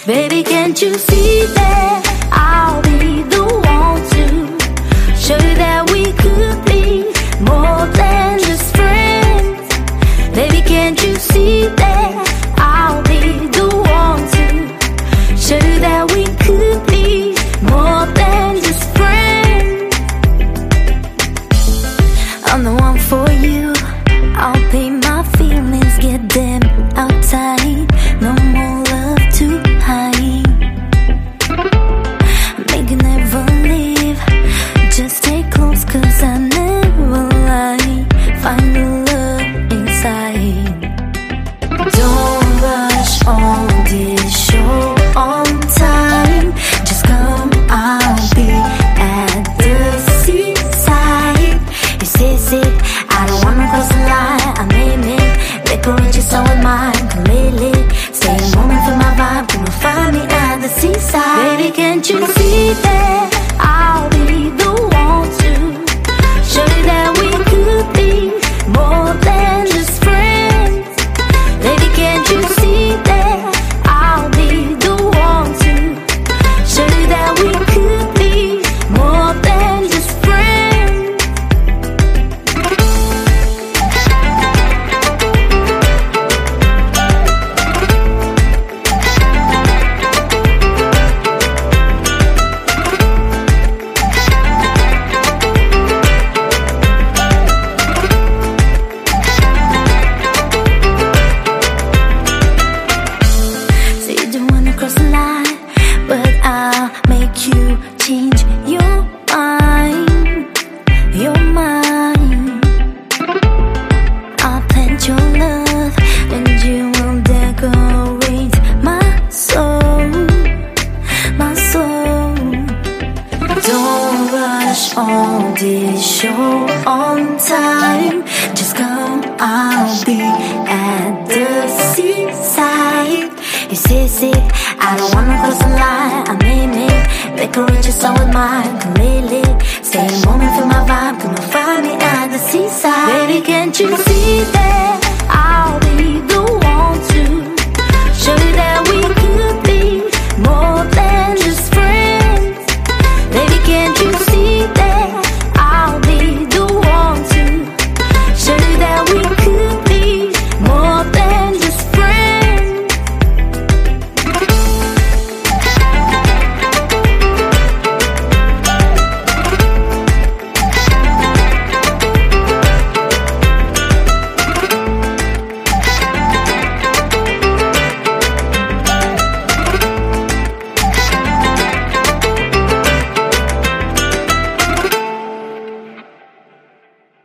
Baby, can't you see that I'll be the one to show you that we could be more than just friends? Baby, can't you see that I'll be the one to show you that we could be more than just friends? I'm the one for you. I'll pay my feelings, get them outside. No more love to hide. Make you never leave. Just stay close, cause I never lie. Find the love inside. Don't rush on this show on time. Just come, I'll be at the seaside. You say, I don't wanna cross the line. I name it, decorate your soul with mine completely. Stay a moment for my vibe, come and find me at the seaside. Baby, can't you see that I'll be the one to show you that we could be more than just friends? Baby, can't you see that I'll be the one to show you that we could be more than just friends? Cross the line, but I'll make you change your mind. Your mind. I'll plant your love, and you will decorate my soul, my soul. Don't rush on this show on time. Just come, I'll be at the seaside. You say, I don't wanna cross the line. I name it, decorate your soul with mine completely. Stay a moment for my vibe, come and find me at the seaside. Baby, can't you see that